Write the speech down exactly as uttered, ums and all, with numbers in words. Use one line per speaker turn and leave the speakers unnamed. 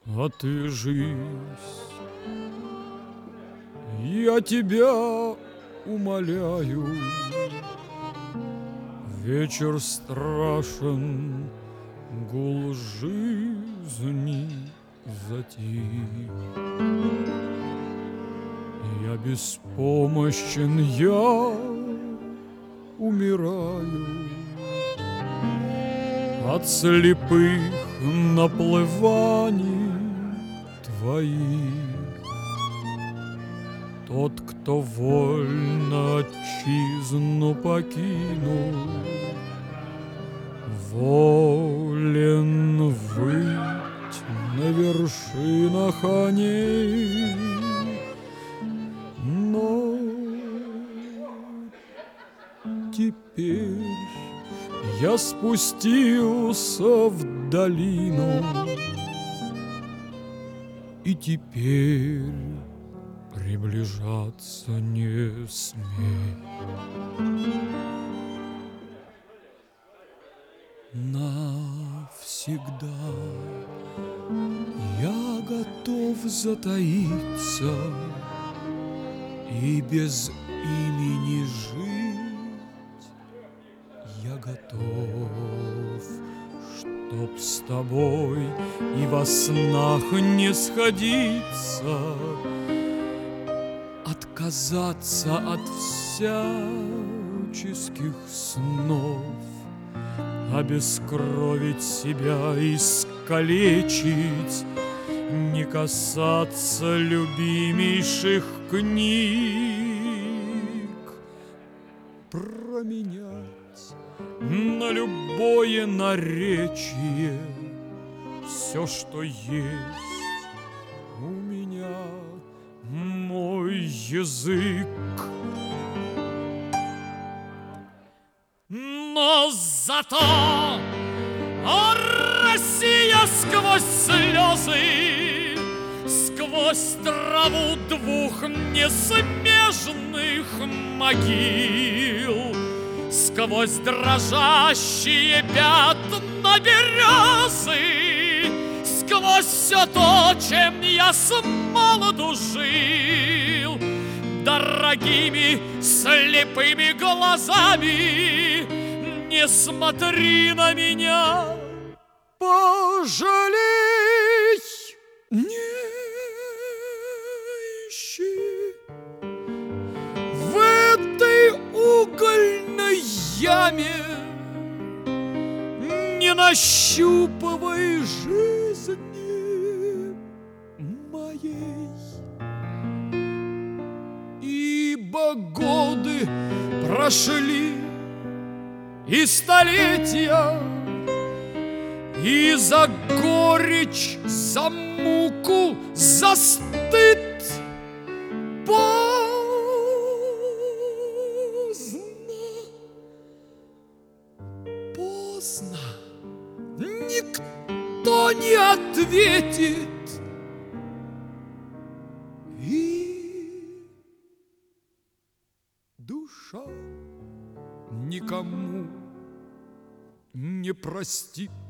А ты, жизнь, я тебя умоляю, вечер страшен, гул жизни затих. Я беспомощен, я умираю от слепых наплываний твоих. Тот, кто вольно отчизну покинул, волен выть на вершинах они. Но теперь я спустился в долину, и теперь приближаться не смей. Навсегда я готов затаиться и без имени жить. Я готов, чтоб с тобой и во снах не сходиться, отказаться от всяческих снов, обескровить себя, искалечить, не касаться любимейших книг, променять на любое наречие все, что есть у меня, мой язык. Но зато, о, Россия, сквозь слезы, сквозь траву двух несмежных могил, сквозь дрожащие пятна березы, сквозь все то, чем я с молоду жил, дорогими слепыми глазами не смотри на меня, пожалей, не ищи в этой угольной яме, не нащупывай жизни моей, ибо годы прошли и столетия, и за горечь, за муку, за стыд поздно, поздно, никто не ответит, и душа никому не простит.